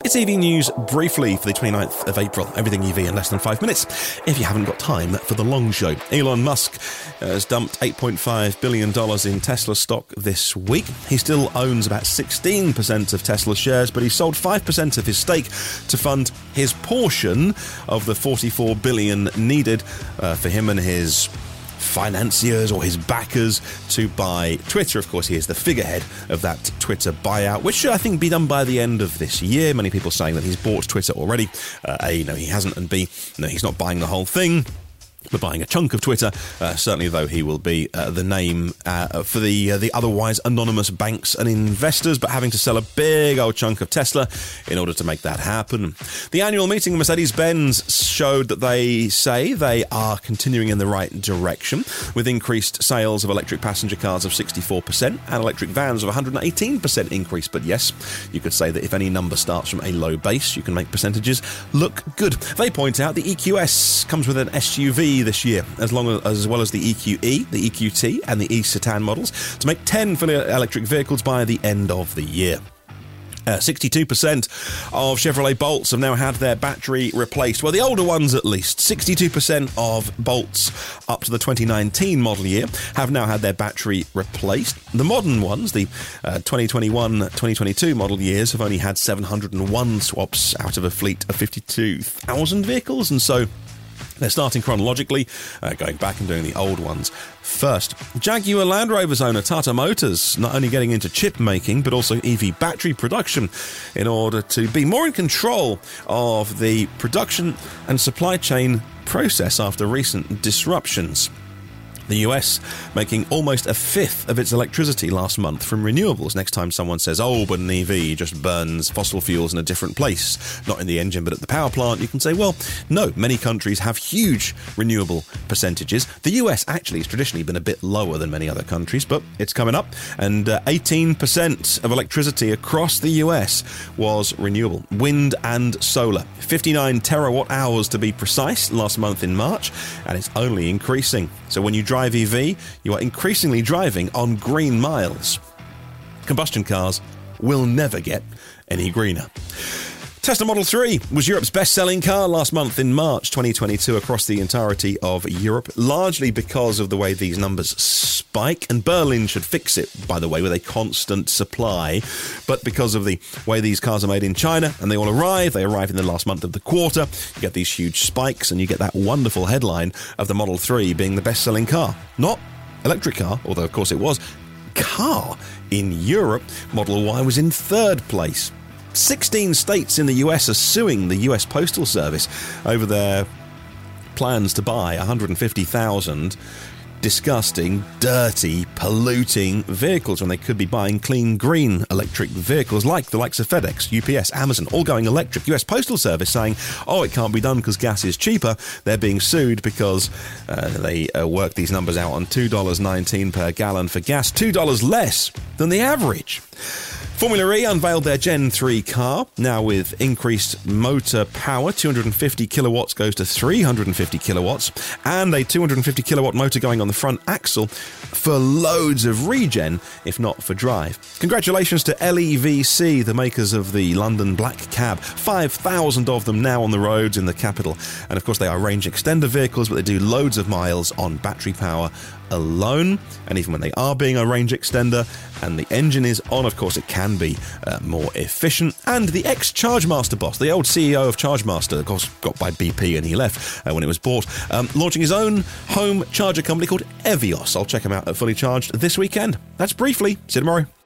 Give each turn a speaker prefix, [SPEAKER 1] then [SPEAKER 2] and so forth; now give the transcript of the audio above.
[SPEAKER 1] It's EV News briefly for the 29th of April. Everything EV in less than 5 minutes. If you haven't got time for the long show. Elon Musk has dumped $8.5 billion in Tesla stock this week. He still owns about 16% of Tesla shares, but he sold 5% of his stake to fund his portion of the $44 billion needed for him and his financiers or his backers to buy Twitter. Of course, he is the figurehead of that Twitter buyout, which should, I think, be done by the end of this year. Many people saying that he's bought Twitter already. A, no, he hasn't, and B, no, he's not buying the whole thing. But buying a chunk of Twitter, certainly, though, he will be the name for the otherwise anonymous banks and investors, but having to sell a big old chunk of Tesla in order to make that happen. The annual meeting of Mercedes-Benz showed that they say they are continuing in the right direction, with increased sales of electric passenger cars of 64% and electric vans of 118% increase. But yes, you could say that if any number starts from a low base, you can make percentages look good. They point out the EQS comes with an SUV this year, as well as the EQE, the EQT and the E-Citan models, to make 10 fully electric vehicles by the end of the year. 62% of Chevrolet Bolts have now had their battery replaced. Well, the older ones at least. 62% of Bolts up to the 2019 model year have now had their battery replaced. The modern ones, the 2021-2022 model years, have only had 701 swaps out of a fleet of 52,000 vehicles, and so they're starting chronologically, going back and doing the old ones first. Jaguar Land Rover's owner, Tata Motors, not only getting into chip making, but also EV battery production in order to be more in control of the production and supply chain process after recent disruptions. The US making almost a fifth of its electricity last month from renewables. Next time someone says, oh, but an EV just burns fossil fuels in a different place, not in the engine but at the power plant, you can say, well, no, many countries have huge renewable percentages. The US actually has traditionally been a bit lower than many other countries, but it's coming up, and 18% of electricity across the US was renewable, wind and solar. 59 terawatt hours to be precise last month in March, and it's only increasing. So when you drive EV, you are increasingly driving on green miles. Combustion cars will never get any greener. Tesla Model 3 was Europe's best-selling car last month in March 2022 across the entirety of Europe, largely because of the way these numbers spike, and Berlin should fix it, by the way, with a constant supply, but because of the way these cars are made in China, and they arrive in the last month of the quarter, you get these huge spikes, and you get that wonderful headline of the Model 3 being the best-selling car. Not electric car, although of course it was, car in Europe. Model Y was in third place. 16 states in the US are suing the US Postal Service over their plans to buy 150,000 disgusting, dirty, polluting vehicles when they could be buying clean, green electric vehicles like the likes of FedEx, UPS, Amazon, all going electric. US Postal Service saying, oh, it can't be done because gas is cheaper. They're being sued because they work these numbers out on $2.19 per gallon for gas, $2 less than the average. Formula E unveiled their Gen 3 car, now with increased motor power. 250 kilowatts goes to 350 kilowatts, and a 250 kilowatt motor going on the front axle for loads of regen, if not for drive. Congratulations to LEVC, the makers of the London Black Cab. 5,000 of them now on the roads in the capital. And of course, they are range extender vehicles, but they do loads of miles on battery power alone. And even when they are being a range extender and the engine is on, of course, it can be more efficient. And the ex-Chargemaster boss, the old CEO of Chargemaster, of course, got by BP and he left when it was bought, launching his own home charger company called Evios. I'll check him out at Fully Charged this weekend. That's briefly. See you tomorrow.